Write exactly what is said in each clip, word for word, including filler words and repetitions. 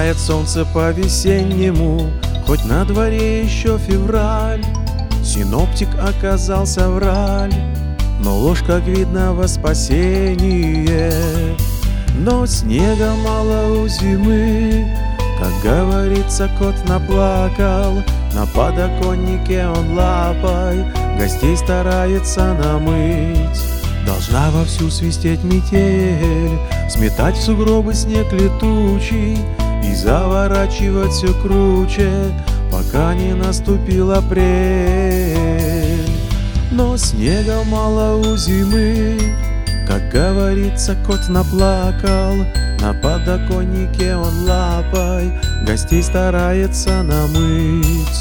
Согревает солнце по-весеннему, хоть на дворе еще февраль. Синоптик оказался враль, но ложь, как видно, во спасение. Но снега мало у зимы, как говорится, кот наплакал. На подоконнике он лапой гостей старается намыть. Должна вовсю свистеть метель, сметать в сугробы снег летучий и заворачивать все круче, пока не наступил апрель. Но снега мало у зимы, как говорится, кот наплакал. На подоконнике он лапой гостей старается намыть.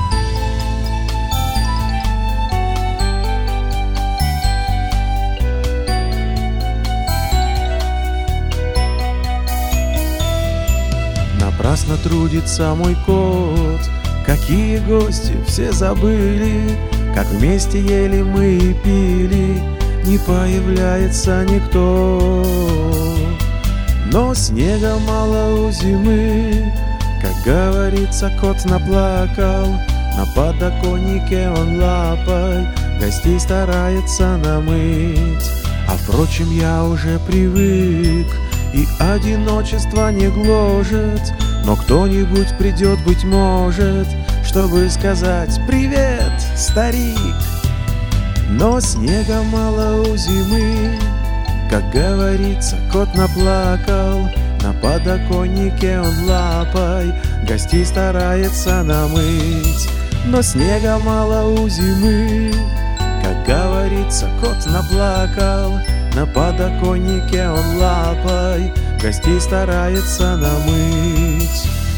Напрасно трудится мой кот, какие гости все забыли, как вместе ели мы и пили, не появляется никто. Но снега мало у зимы, как говорится, кот наплакал. На подоконнике он лапой гостей старается намыть. А впрочем, я уже привык, и одиночество не гложет. Но кто-нибудь придет, быть может, чтобы сказать: «Привет, старик!» Но снега мало у зимы, как говорится, кот наплакал. На подоконнике он лапой гостей старается намыть. Но снега мало у зимы, как говорится, кот наплакал. На подоконнике он лапой гостей старается намыть.